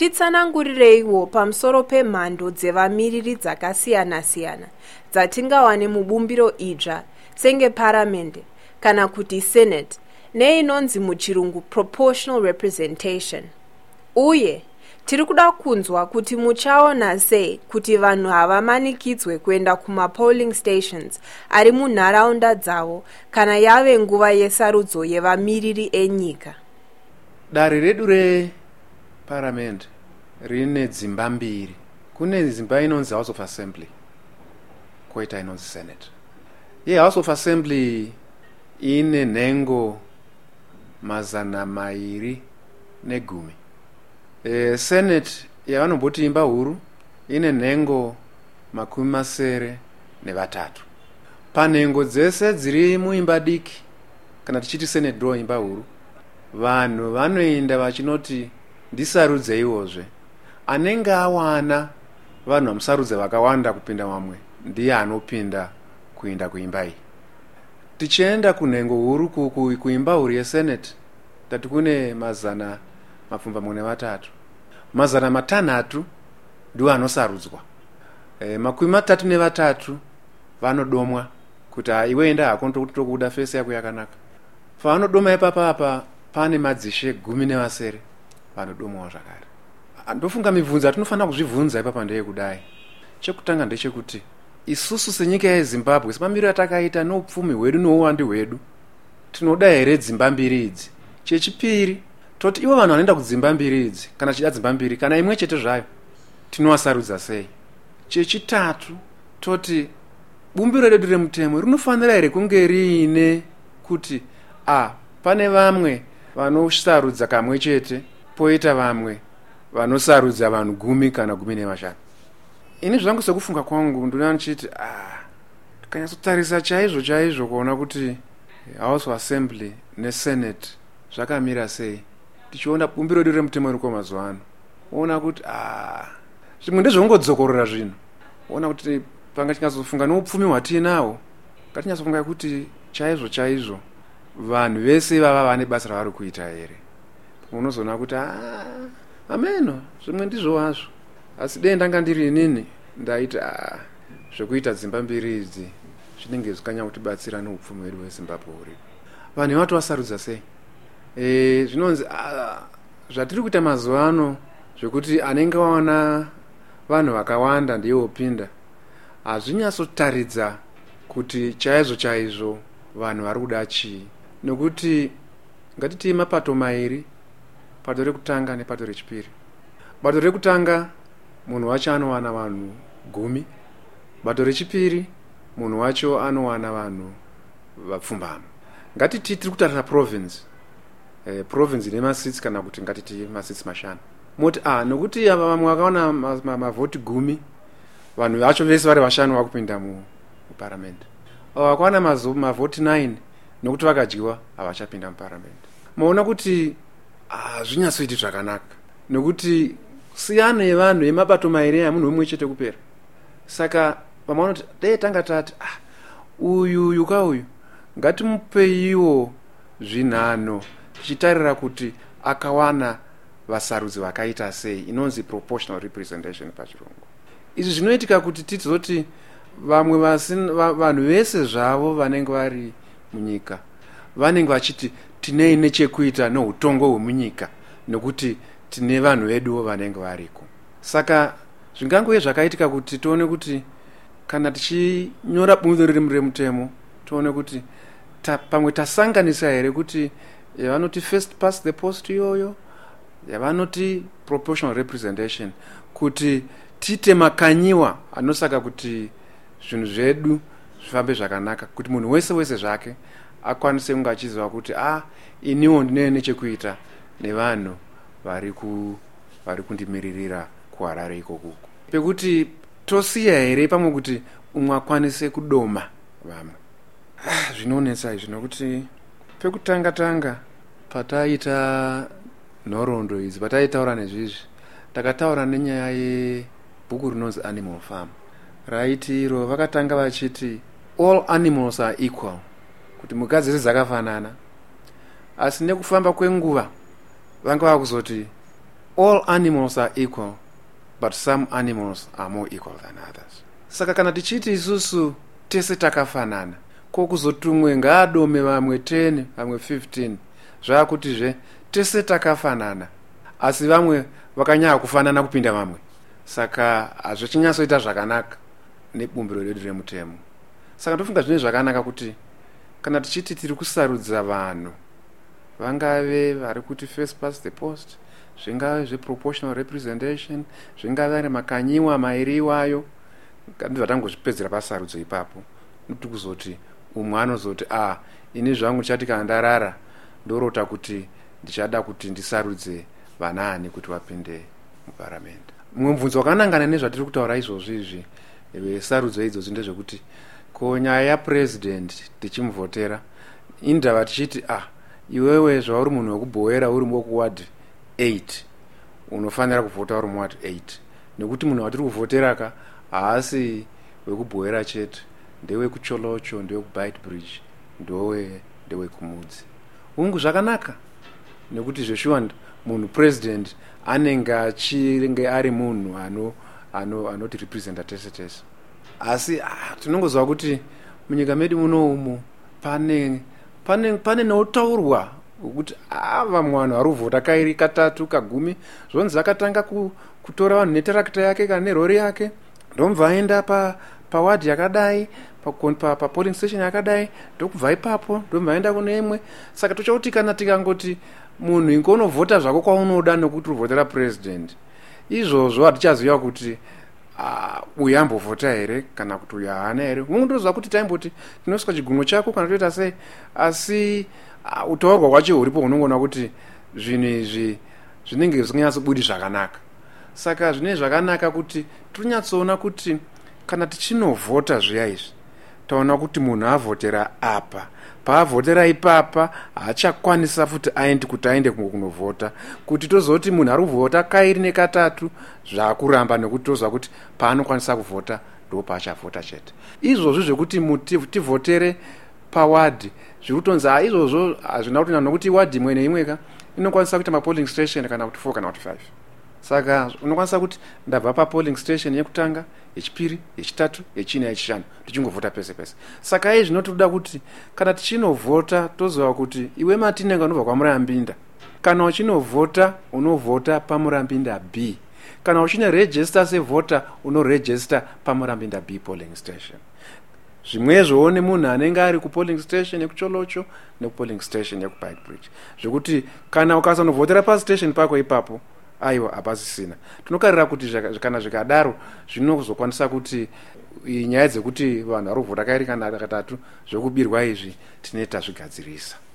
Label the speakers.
Speaker 1: Titsanangurireiwo pamusoro pemhando dzevamiririri dzakasiyana-siyana dzatingawane mubumbiro idzva senge paramende kana kuti senate neinonzi muchirungu proportional representation. Uye tiri kuda kunzwa kuti muchaona sei kuti vanhu havamanikidzwe kuenda kuma-polling stations ari munharaunda dzavo kana yave nguva yesarudzo yevamiriri enyika.
Speaker 2: Dare redu reparamende rine dzimba mbiri. Kune dzimba inonzi House of Assembly, koita inonzi Senate. House of Assembly ine nhengo 210. Senate yavanomboti imba huru ine nhengo 73. Panhengo dzese dziri muimba diki kana tichiti Senate ndo imba huru, vanhu vanoenda vachinoti ndisarudzeiwozve. Anenge awana vanhu vamusarudze vakawanda kupinda vamwe ndiye anopinda kuenda kuimba iyi. Tichienda kunhengo huru kuimba huru yeSenate tati kune 303. 600 ndiwo anosarudzwa. 33 vanodomwa kuti iwe enda hako tokuda fesi yako yakanaka. Pavanodoma ipapa pane madzishe 10 vanodomwawo zvakare. Ndofunga mibvunzo atinofanira kuzvibvunza ipapa ndeye kudai. Chekutanga ndechekuti isusu senyika yeZimbabwe semamiriro atakaita neupfumi hwedu nouwandu hwedu tinoda here dzimba mbiri idzi? Chechipiri, toti ivo vanhu vanoenda kudzimba mbiri idzi kana chida dzimba mbiri kana imwe chete zvayo tinovasarudza sei? Chechitatu, toti bumbiro redu remutemo rinofanira here kunge riine kuti pane vamwe vanosarudza kamwe chete poita vamwe vanosarudza vanhu 10 kana 15. Ini zvangu sekufunga kwangu ndinoona ndichiti tikanyatsotarisa chaizvo kuona kuti House of Assembly neSenate zvakamira sei, tichiona bumbiro redu remutemo riko mazuva ano, ona kuti zvimwe ndezvongodzokorora zvino, ona kuti panga tinyatsofunga neupfumi hwatiinawo ngatinyatsofunga kuti chaizvo vanhu vese vava vane basa ravari kuita here. Unozoona kuti ameno zvimwe ndizvo hazvo, asi dei ndanga ndiri inini ndaiti zvekuita dzimba mbiri idzi zvinenge zvikanya kutibatsira neupfumi hwedu hweZimbabwe huri. Vanhu vatovasarudza sei? Zvinonzi zvatiri kuita mazuva ano zvekuti anenge waona vanhu vakawanda ndiye opinda, hazvinyatsotaridza kuti chaizvo vanhu vari kuda chii. Nokuti ngatiti mapato mairi, pato rekutanga nepato rechipiri. Bato rekutanga munhu wacho anowana vanhu 10, bato rechipiri munhu wacho anowana vanhu vapfumbamo. Ngatiti tiri kutarira province, province ine masits kana kuti ngatiti masits 5. Moti nokuti vamwe vakawana mavhoti 10, vanhu vacho vese vari 5 vakupinda muparamendi. Vakawana mavhoti 9 nokuti vakadyiwa havachapinda muparamendi. Maona kuti zvinyatsoiti zvakanaka, nokuti siyano yevanhu yemabato mairi yamunhu umwe chete kupera. Saka vamaona kuti dei tanga tati uyu kauyu ngatimupeiwo zvinhano tichitarira kuti akawana vasarudzi vakaita sei, inonzi proportional representation pachirungu. Izvi zvinoitika kuti tizoti vamwe vanhu vese zvavo vanenge vari munyika vanenge vachiti tinei nechekuita neutongo hwemunyika nokuti tine vanhu veduwo vanenge variko. Saka zvingangoye zvakaitika kuti tione kuti kana tichinyora bumbiro remutemo tione kuti pamwe tasanganisa here kuti yavanoti first past the post iyoyo, yavanoti proportional representation, kuti tiite makanyiwa anosaka kuti zvinhu zvedu zvifambe zvakanaka, kuti munhu wese zvake akwanise kunge achiziva kuti iniwo ndine nechekuita nevanhu vari kundimiririra kuHarare ikoko. Pekuti tosiya here pamwe kuti umwe akwanise kudoma vamwe. Zvinonetsa izvi nokuti pekutanga pataita nhoroondo idzi, pataitaura nezvizvi, takataura nenyaya yebhuku rinonzi Animal Farm. Raiti iro vakatanga vachiti all animals are equal, kuti mhuka dzese dzakafanana, asi nekufamba kwenguva vanga vakuzoti all animals are equal, but some animals are more equal than others. Saka kana tichiti isusu tese takafanana, kokuzotumwe ngaadome vamwe 10 vamwe 15, zvakutizve tese takafanana, asi vamwe vakanyanya kufanana kupinda vamwe. Saka hazvichinyatsoita zvakanaka nebumbiro redu remutemo. Saka ndofunga zvine zvakanaka kuti kana tichiti tiri kusarudza vanhu, vangave vari kuti first past the post, zvingave zveproportional representation, zvingave ari makanyiwa mairi iwayo, ndibva tangozvipedzera pasarudzo ipapo. Noti kuzoti umwe anozoti ini zvangu chati kana ndarara ndorota kuti ndichada kuti ndisarudze vanani kuti vapinde muparamende. Mumwe mubvunzo wakanangana nezvatiri kutaura izvozvi izvi sarudzo idzodzo ndezvekuti ko nyaya yapresident tichimuvhotera indava tichiti iwewe zvauri munhu wekubhoera uri mukuward 8 unofanira kuvhota uri muward 8, nekuti munhu watiri kuvhoteraka haasi wekubhoera chete, ndewekucholocho, ndewekubitebridge, ndewekumudzi. Ungu zvakanaka nekuti zveshuwa munhu president anenge ari munhu anoti representa tese tese. Asi tinongoziva kuti munyika medu muno pane notaurwa ukuthi vamwe vanhu vari kuvhota kairi katatu kagumi, zvonzi akatanga kutora vanhu netarakita yake kana nerori yake, ndomubva aenda pawadi yakadai, papolling station yakadai, ndokubva ipapo ndomubva aenda kune imwe. Saka tochauti kana tikangoti munhu ingonovhota zvako kwaunoda nekuti uvhotera president, izvozvo hatichaziva kuti uyu ambovhota here kana kuti uyu haana here. Unondoziva kuti taimboti tinosvika chigunwe chako kana toita sei, asi utaurwa hwacho huripo unongoona kuti zvinhu izvi zvinenge zvisinganyatsobudi zvakanaka. Saka zvine zvakanaka kuti tonyatsoona kuti kana tichinovhota zviya izvi taona kuti munhu avhotera apa, paavhotera ipapa haachakwanisa futi aende kuti aende kunovhota, kuti tozoti munhu ari kuvhota kairi nekatatu zvakuramba, nekuti toziva kuti paanokwanisa kuvhota ndo paachavhota chete. Izvozvo zvekuti tivhotere pawadi zviri kutonzi izvozvo hazvina kutonyanya, nokuti wadi imwe neimweka inokwanisa kuita mapolling station kana kuti 4 kana kuti 5. Saka unokwanisa kuti ndabva papolling station yekutanga, yechipiri, yechitatu, yechina, yechishanu, tichingovhota pese pese. Saka izvi zvinotoda kuti kana tichinovhota toziva kuti iwe Matinenga unobva kwaMurambinda, kana uchinovhota unovhota paMurambinda B, kana uchinorejista sevhota unorejista paMurambinda B polling station. Zvimwezvo nemunhu anenge ari kupolling station yekucholocho nekupolling station yekubitebridge, zvekuti kana ukasanovhotera pastation pako ipapo aiwa hapasisina. Tinokarira kuti kana zvikadaro zvinozokwanisa kuti nyaya dzekuti vanhu vari kuvhota kairi kana katatu zvekubirwa izvi tineta zvigadzirisa.